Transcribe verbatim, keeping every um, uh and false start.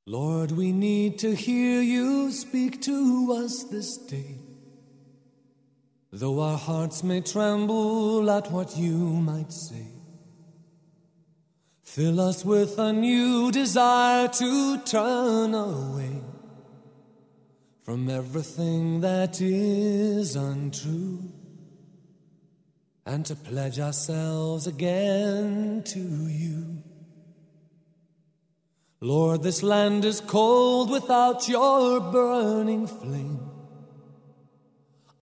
Lord, we need to hear you speak to us this day. Though our hearts may tremble at what you might say, fill us with a new desire to turn away from everything that is untrue, and to pledge ourselves again to you. Lord, this land is cold without your burning flame.